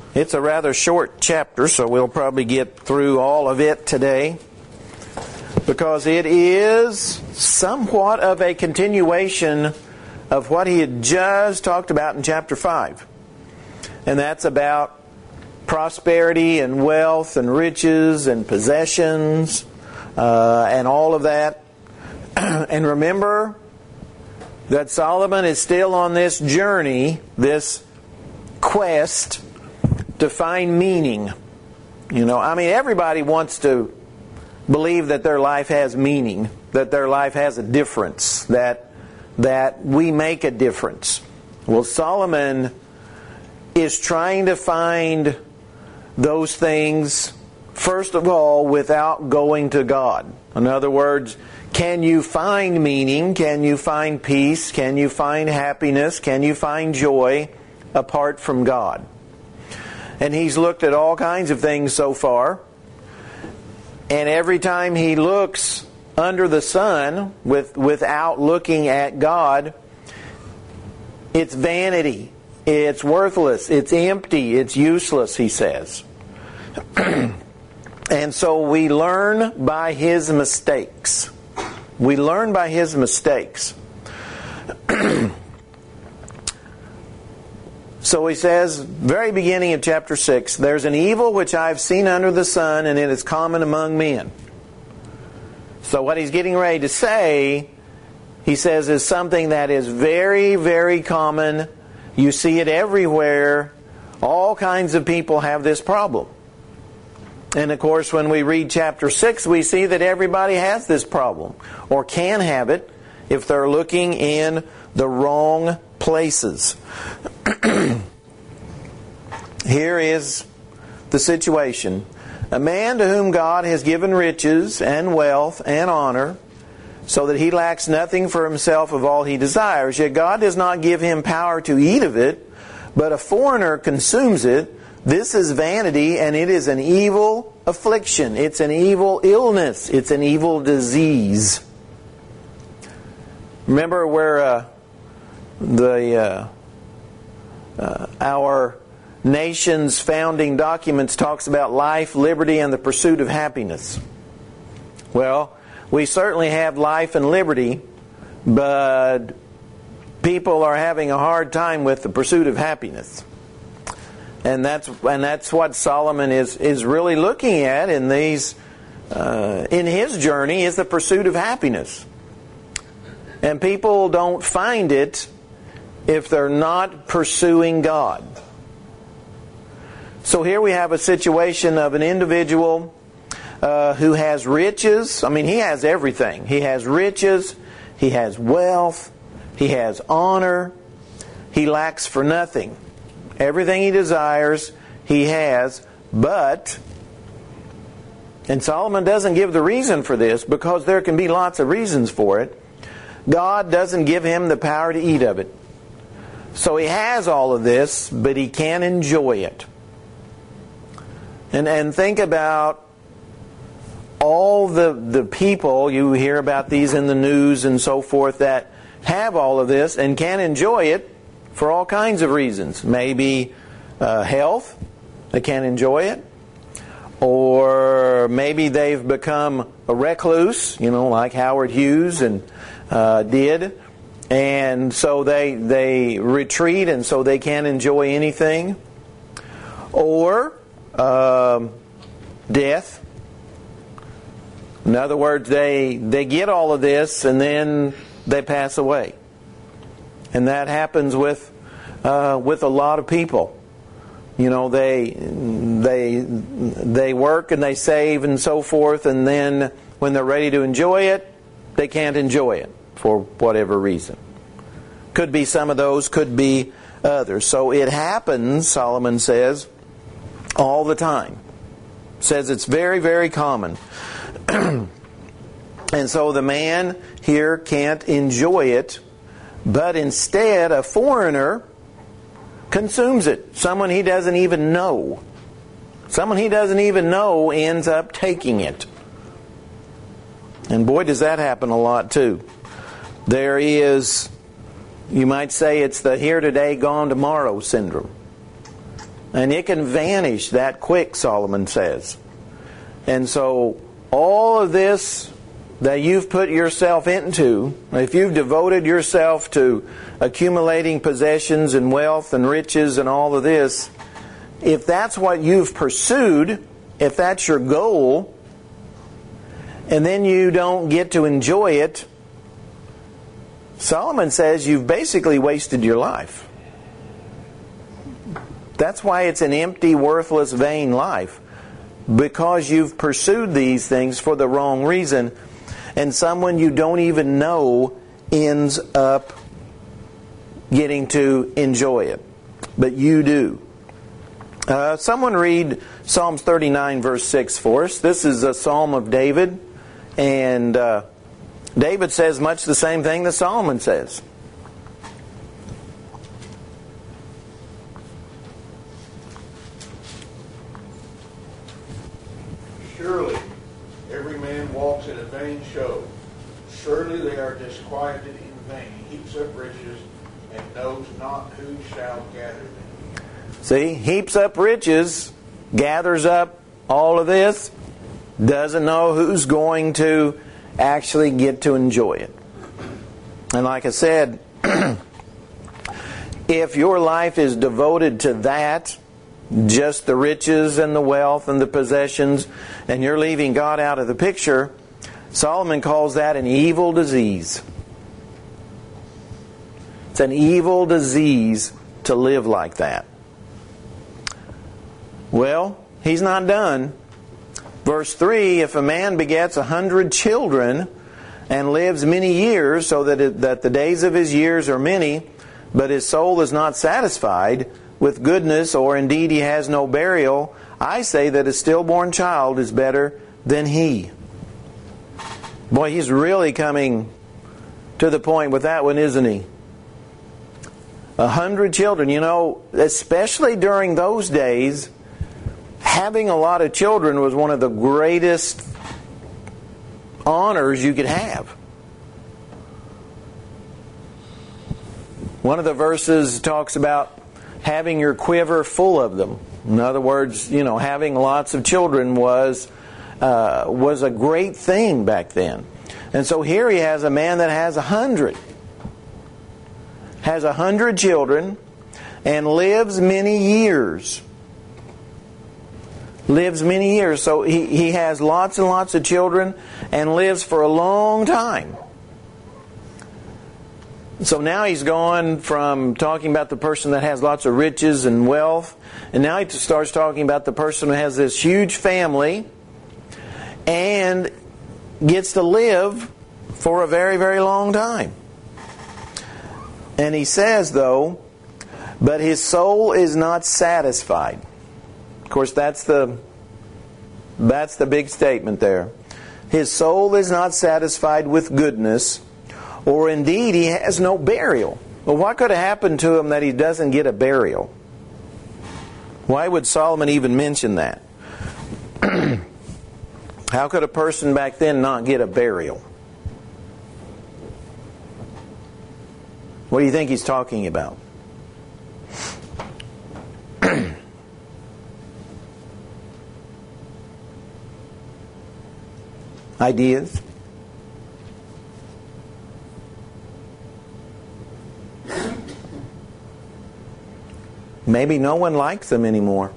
It's a rather short chapter, so we'll probably get through all of it today, because it is somewhat of a continuation of what he had just talked about in chapter 5. And that's about prosperity and wealth and riches and possessions and all of that. And remember that Solomon is still on this journey, this quest to find meaning. Everybody wants to believe that their life has meaning, that their life has a difference, that we make a difference. Well, Solomon is trying to find those things, first of all, without going to God. In other words, can you find meaning? Can you find peace? Can you find happiness? Can you find joy apart from God? And he's looked at all kinds of things so far. And every time he looks under the sun without looking at God, it's vanity. It's worthless. It's empty. It's useless, he says. And so we learn by his mistakes. We learn by his mistakes. So he says, very beginning of chapter 6, there's an evil which I have seen under the sun, and it is common among men. So what he's getting ready to say, he says, is something that is very, very common. You see it everywhere. All kinds of people have this problem. And of course, when we read chapter 6, we see that everybody has this problem, or can have it, if they're looking in the wrong places. Here is the situation. A man to whom God has given riches and wealth and honor, so that he lacks nothing for himself of all he desires. Yet God does not give him power to eat of it, but a foreigner consumes it. This is vanity, and it is an evil affliction. It's an evil illness. It's an evil disease. Remember where our nation's founding documents talks about life, liberty, and the pursuit of happiness. Well, we certainly have life and liberty, but people are having a hard time with the pursuit of happiness. And that's what Solomon is really looking at in these in his journey, is the pursuit of happiness. And people don't find it if they're not pursuing God. So here we have a situation of an individual who has riches. He has everything. He has riches, he has wealth, he has honor. He lacks for nothing. Everything he desires, he has, but, and Solomon doesn't give the reason for this, because there can be lots of reasons for it. God doesn't give him the power to eat of it. So he has all of this, but he can't enjoy it. And think about all the people, you hear about these in the news and so forth, that have all of this and can't enjoy it for all kinds of reasons. Maybe health, they can't enjoy it. Or maybe they've become a recluse, like Howard Hughes and did. And so they retreat, and so they can't enjoy anything. Or death. In other words, they get all of this and then they pass away. And that happens with a lot of people. They work and they save and so forth, and then when they're ready to enjoy it, they can't enjoy it for whatever reason. Could be some of those, could be others. So it happens, Solomon says, all the time. Says it's very, very common. And so the man here can't enjoy it, but instead a foreigner consumes it. Someone he doesn't even know. Someone he doesn't even know ends up taking it. And boy, does that happen a lot too. There is, you might say, it's the here today, gone tomorrow syndrome. And it can vanish that quick, Solomon says. And so all of this that you've put yourself into, if you've devoted yourself to accumulating possessions and wealth and riches and all of this, if that's what you've pursued, if that's your goal, and then you don't get to enjoy it, Solomon says you've basically wasted your life. That's why it's an empty, worthless, vain life. Because you've pursued these things for the wrong reason, and someone you don't even know ends up getting to enjoy it. But you do. Someone read Psalms 39 verse 6 for us. This is a psalm of David. And David says much the same thing that Solomon says. Surely every man walks in a vain show. Surely they are disquieted in vain. He heaps up riches and knows not who shall gather them. See, heaps up riches, gathers up all of this, doesn't know who's going to actually get to enjoy it. And like I said, if your life is devoted to that, just the riches and the wealth and the possessions, and you're leaving God out of the picture, Solomon calls that an evil disease. It's an evil disease to live like that. Well, he's not done. Verse 3, if a man begets 100 children and lives many years, so that the days of his years are many, but his soul is not satisfied with goodness, or indeed he has no burial, I say that a stillborn child is better than he. Boy, he's really coming to the point with that one, isn't he? 100 children. You know, especially during those days, having a lot of children was one of the greatest honors you could have. One of the verses talks about having your quiver full of them. In other words, you know, having lots of children was a great thing back then. And so here he has a man that has 100. Has 100 children and lives many years. Lives many years. So he has lots and lots of children and lives for a long time. So now he's gone from talking about the person that has lots of riches and wealth, and now he starts talking about the person who has this huge family and gets to live for a very, very long time. And he says, though, but his soul is not satisfied. Of course, that's the big statement there. His soul is not satisfied with goodness, or indeed he has no burial. Well, what could have happened to him that he doesn't get a burial? Why would Solomon even mention that? How could a person back then not get a burial? What do you think he's talking about? Ideas? Maybe no one likes him anymore.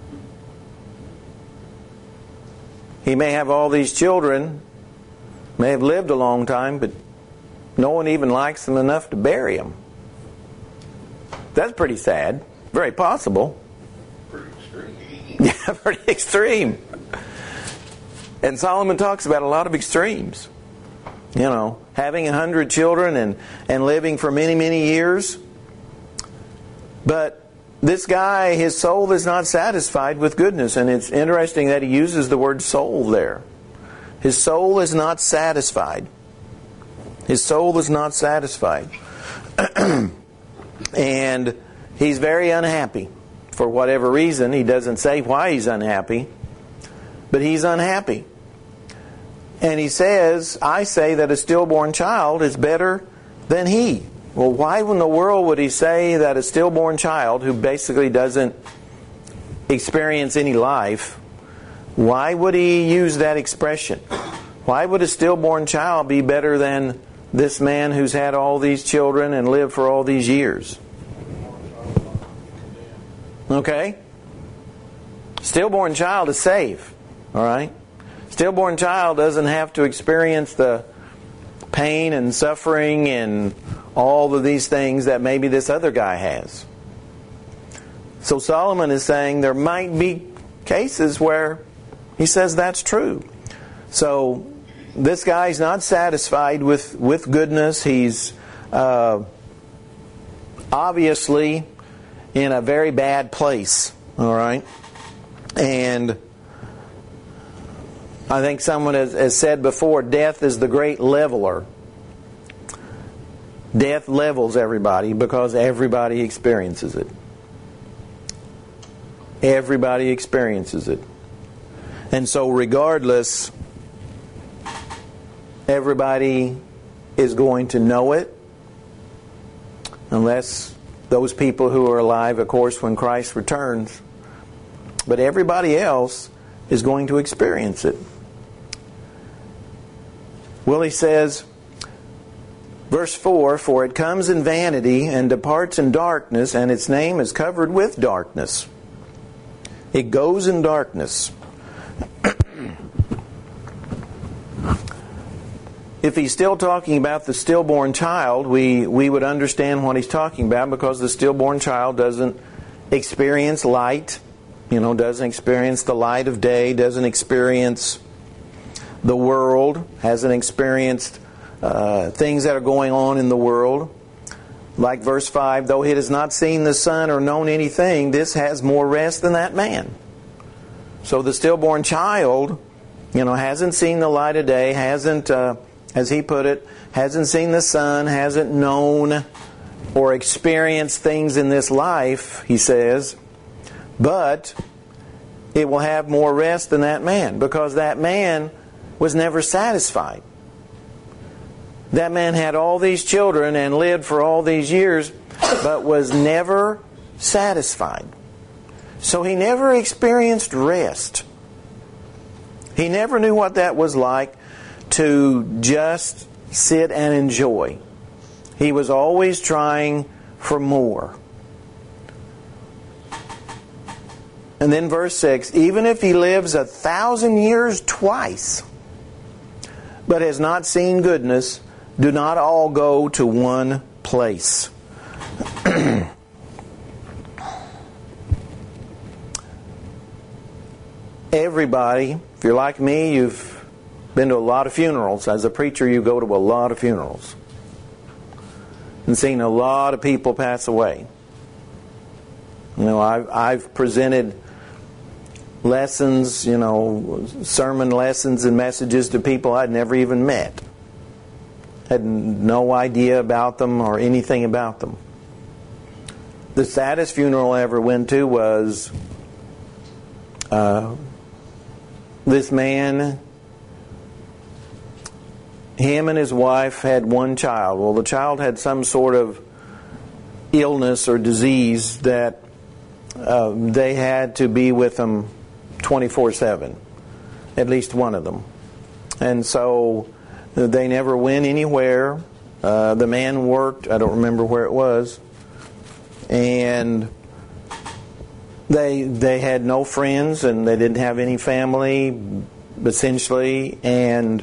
He may have all these children, may have lived a long time, but no one even likes him enough to bury him. That's pretty sad. Very possible. Pretty extreme. Yeah, pretty extreme. And Solomon talks about a lot of extremes. You know, having 100 children and living for many, many years. But this guy, his soul is not satisfied with goodness. And it's interesting that he uses the word soul there. His soul is not satisfied. His soul is not satisfied. And he's very unhappy. For whatever reason, he doesn't say why he's unhappy. But he's unhappy. And he says, I say that a stillborn child is better than he. Well, why in the world would he say that a stillborn child who basically doesn't experience any life, why would he use that expression? Why would a stillborn child be better than this man who's had all these children and lived for all these years? Okay? Stillborn child is safe. All right? Stillborn child doesn't have to experience the pain and suffering and all of these things that maybe this other guy has. So Solomon is saying there might be cases where he says that's true. So this guy's not satisfied with goodness. He's obviously in a very bad place. All right? And I think someone has said before, death is the great leveler. Death levels everybody because everybody experiences it. Everybody experiences it. And so regardless, everybody is going to know it, unless those people who are alive, of course, when Christ returns. But everybody else is going to experience it. Well, he says, verse 4, "For it comes in vanity and departs in darkness, and its name is covered with darkness." It goes in darkness. If he's still talking about the stillborn child, we would understand what he's talking about, because the stillborn child doesn't experience light, doesn't experience the light of day, doesn't experience the world, hasn't experienced things that are going on in the world. Like verse 5, "Though he has not seen the sun or known anything, this has more rest than that man." So the stillborn child, hasn't seen the light of day, hasn't, as he put it, hasn't seen the sun, hasn't known or experienced things in this life, he says, but it will have more rest than that man, because that man was never satisfied. That man had all these children and lived for all these years, but was never satisfied. So he never experienced rest. He never knew what that was like to just sit and enjoy. He was always trying for more. And then verse 6, "Even if he lives 1,000 years twice, but has not seen goodness, do not all go to one place." Everybody, if you're like me, you've been to a lot of funerals. As a preacher, you go to a lot of funerals and seen a lot of people pass away. I've presented lessons, sermon lessons and messages to people I'd never even met. Had no idea about them or anything about them. The saddest funeral I ever went to was this man. Him and his wife had one child. Well, the child had some sort of illness or disease that they had to be with him 24/7. At least one of them. And so they never went anywhere. The man worked, I don't remember where it was. And they had no friends, and they didn't have any family, essentially. And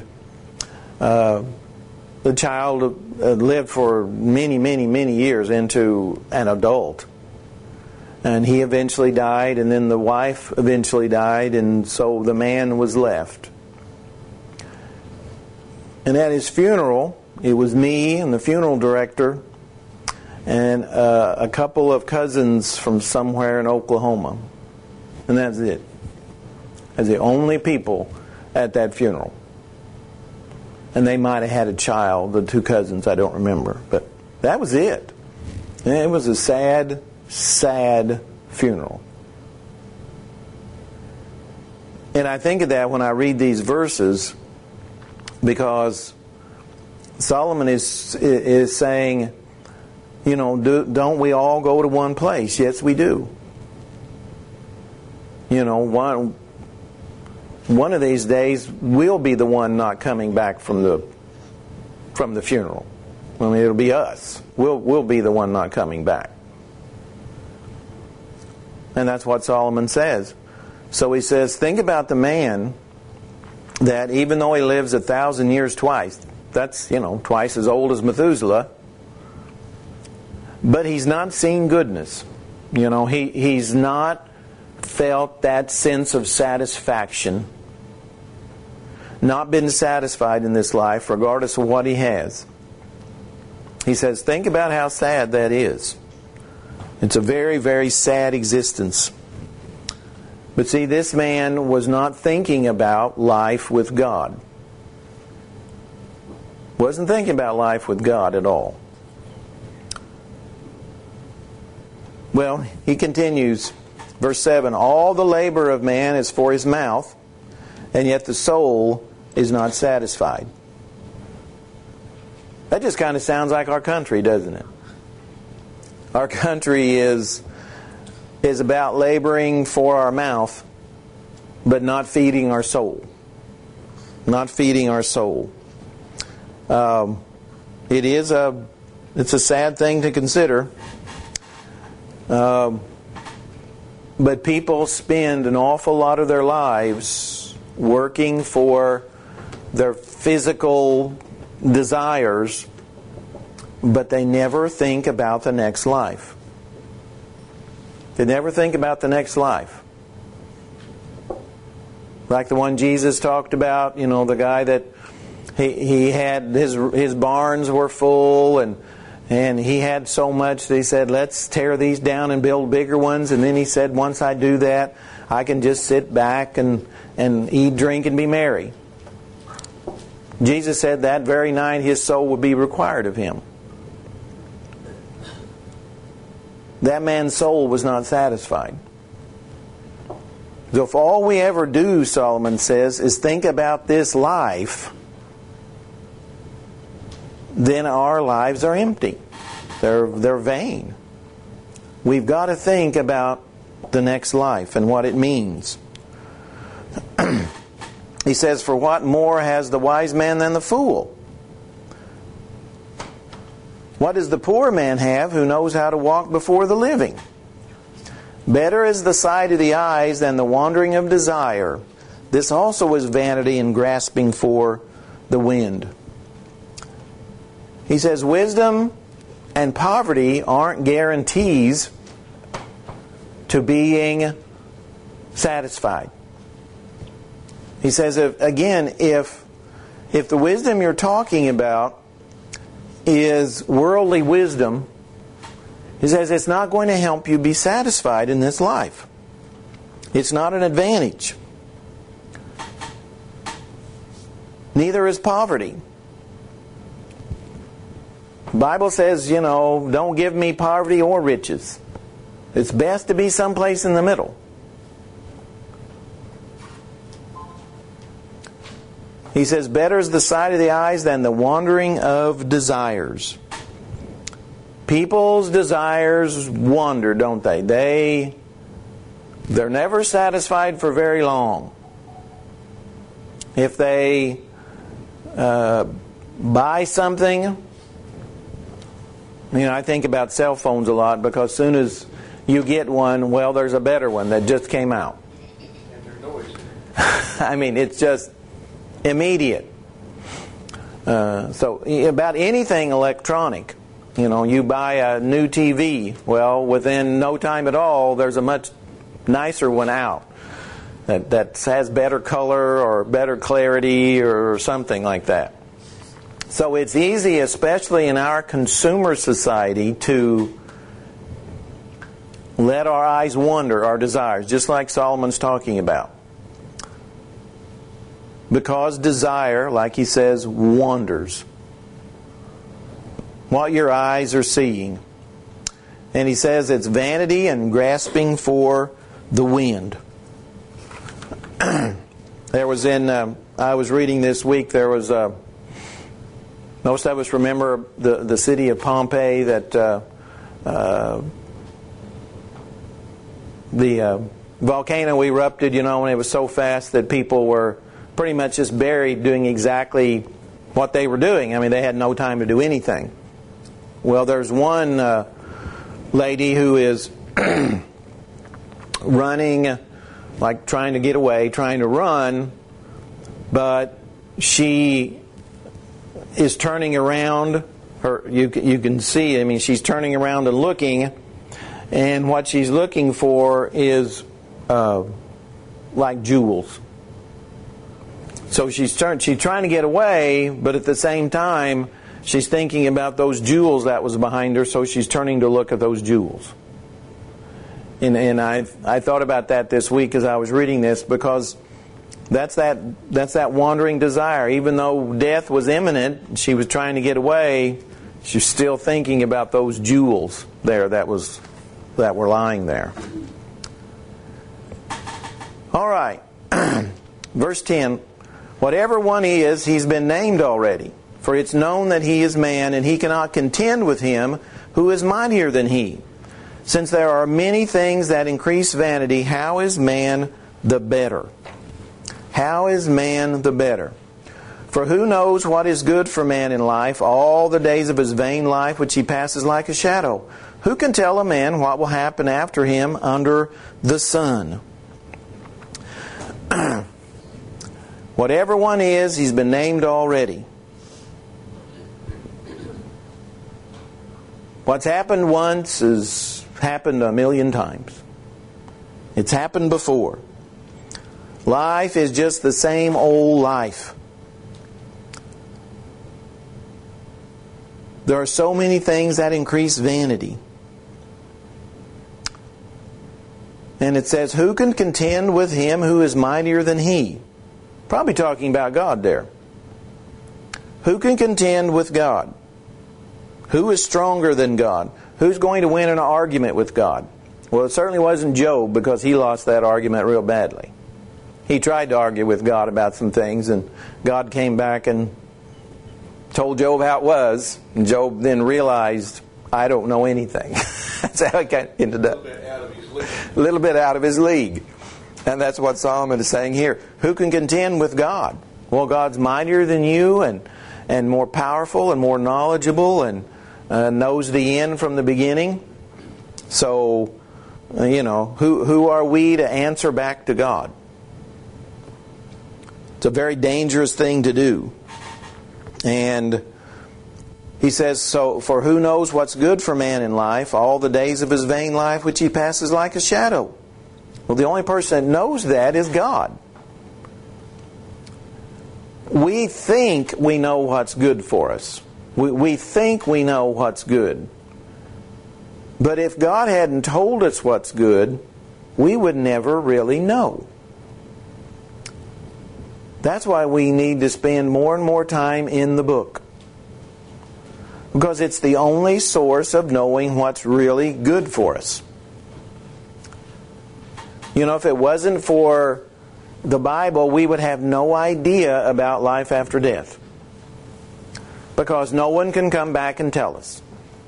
the child lived for many, many, many years into an adult. And he eventually died, and then the wife eventually died, and so the man was left. And at his funeral, it was me and the funeral director and a couple of cousins from somewhere in Oklahoma. And that's it. That's the only people at that funeral. And they might have had a child, the two cousins, I don't remember. But that was it. And it was a sad, sad funeral. And I think of that when I read these verses, because Solomon is saying, don't we all go to one place? Yes, we do. one of these days we'll be the one not coming back from the funeral. I mean, it'll be us. We'll be the one not coming back. And that's what Solomon says. So he says, think about the man that even though he lives 1,000 years twice, that's, twice as old as Methuselah, but he's not seen goodness. He's not felt that sense of satisfaction, not been satisfied in this life regardless of what he has. He says, think about how sad that is. It's a very, very sad existence. But see, this man was not thinking about life with God. Wasn't thinking about life with God at all. Well, he continues, verse 7, all the labor of man is for his mouth, and yet the soul is not satisfied. That just kind of sounds like our country, doesn't it? Our country is about laboring for our mouth, but not feeding our soul. Not feeding our soul. It's a sad thing to consider. But people spend an awful lot of their lives working for their physical desires, but they never think about the next life. They never think about the next life. Like the one Jesus talked about, the guy that he had his barns were full and he had so much that he said, let's tear these down and build bigger ones. And then he said, once I do that, I can just sit back and eat, drink, and be merry. Jesus said that very night his soul would be required of him. That man's soul was not satisfied. So if all we ever do, Solomon says, is think about this life, then our lives are empty. They're vain. We've got to think about the next life and what it means. He says, for what more has the wise man than the fool? What does the poor man have who knows how to walk before the living? Better is the sight of the eyes than the wandering of desire. This also is vanity and grasping for the wind. He says wisdom and poverty aren't guarantees to being satisfied. He says, if the wisdom you're talking about is worldly wisdom, he says it's not going to help you be satisfied in this life. It's not an advantage. Neither is poverty. The Bible says, don't give me poverty or riches. It's best to be someplace in the middle. He says, better is the sight of the eyes than the wandering of desires. People's desires wander, don't they? They're never satisfied for very long. If they buy something, I think about cell phones a lot, because as soon as you get one, well, there's a better one that just came out. And they're noisy. It's just immediate. So about anything electronic, you buy a new TV, well, within no time at all, there's a much nicer one out that has better color or better clarity or something like that. So it's easy, especially in our consumer society, to let our eyes wander, our desires, just like Solomon's talking about. Because desire, like he says, wanders. What your eyes are seeing. And he says it's vanity and grasping for the wind. I was reading this week, there was most of us remember the city of Pompeii, that the volcano erupted, and it was so fast that people were pretty much just buried doing exactly what they were doing. I mean, they had no time to do anything. Well, there's one lady who is running, like trying to get away, trying to run, but she is turning around. You can see, I mean, she's turning around and looking, and what she's looking for is like jewels. So she's trying to get away, but at the same time, she's thinking about those jewels that was behind her, so she's turning to look at those jewels. And I thought about that this week as I was reading this, because that's that wandering desire. Even though death was imminent, she was trying to get away, she's still thinking about those jewels there that were lying there. All right. Verse 10. Whatever one is, he's been named already. For it's known that he is man, and he cannot contend with him who is mightier than he. Since there are many things that increase vanity, how is man the better? How is man the better? For who knows what is good for man in life, all the days of his vain life which he passes like a shadow? Who can tell a man what will happen after him under the sun? Whatever one is, he's been named already. What's happened once has happened a million times. It's happened before. Life is just the same old life. There are so many things that increase vanity. And it says, who can contend with him who is mightier than he? Probably talking about God there. Who can contend with God? Who is stronger than God? Who's going to win an argument with God? Well, it certainly wasn't Job, because he lost that argument real badly. He tried to argue with God about some things, and God came back and told Job how it was. And Job then realized, I don't know anything. That's how he ended up. A little bit out of his league. And that's what Solomon is saying here. Who can contend with God? Well, God's mightier than you, and more powerful and more knowledgeable, and knows the end from the beginning. So, who are we to answer back to God? It's a very dangerous thing to do. And he says, so, for who knows what's good for man in life, all the days of his vain life which he passes like a shadow. Well, the only person that knows that is God. We think we know what's good for us. We think we know what's good. But if God hadn't told us what's good, we would never really know. That's why we need to spend more and more time in the book. Because it's the only source of knowing what's really good for us. If it wasn't for the Bible, we would have no idea about life after death. Because no one can come back and tell us.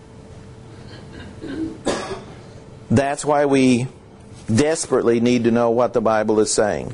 That's why we desperately need to know what the Bible is saying.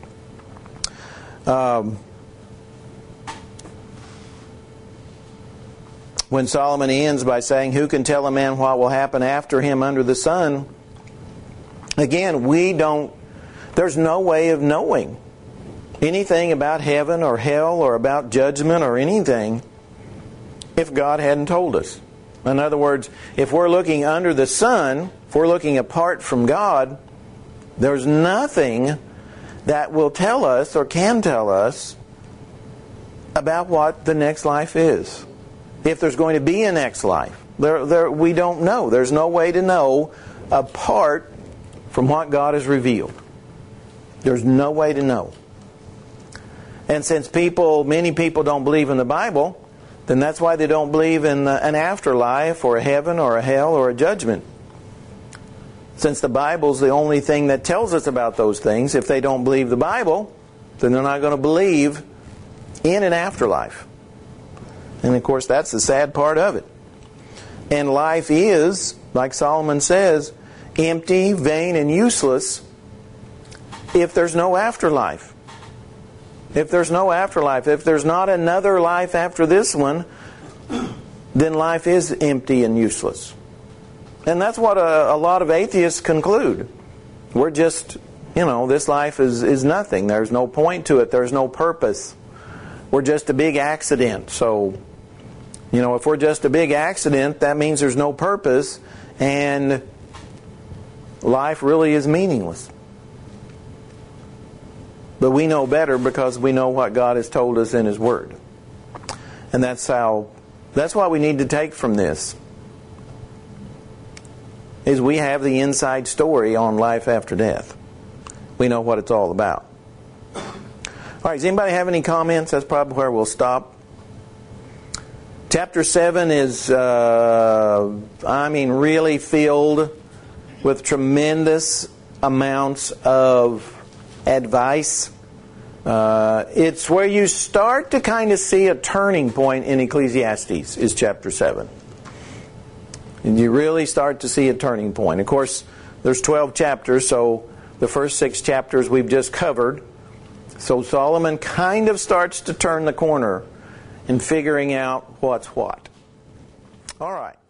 When Solomon ends by saying, who can tell a man what will happen after him under the sun? Again, there's no way of knowing anything about heaven or hell or about judgment or anything if God hadn't told us. In other words, if we're looking under the sun, if we're looking apart from God, there's nothing that will tell us or can tell us about what the next life is. If there's going to be a next life. We don't know. There's no way to know apart from what God has revealed. There's no way to know. And since many people don't believe in the Bible, then that's why they don't believe in an afterlife or a heaven or a hell or a judgment. Since the Bible's the only thing that tells us about those things, if they don't believe the Bible, then they're not going to believe in an afterlife. And of course, that's the sad part of it. And life is, like Solomon says, empty, vain, and useless if there's no afterlife. If there's no afterlife, if there's not another life after this one, then life is empty and useless. And that's what a lot of atheists conclude. We're just, this life is nothing. There's no point to it. There's no purpose. We're just a big accident. So, if we're just a big accident, that means there's no purpose, and life really is meaningless. But we know better because we know what God has told us in His Word. And that's what we need to take from this. Is we have the inside story on life after death. We know what it's all about. All right, does anybody have any comments? That's probably where we'll stop. Chapter 7 is, really filled with tremendous amounts of advice. It's where you start to kind of see a turning point in Ecclesiastes, is chapter 7. And you really start to see a turning point. Of course, there's 12 chapters, so the first 6 chapters we've just covered. So Solomon kind of starts to turn the corner in figuring out what's what. All right.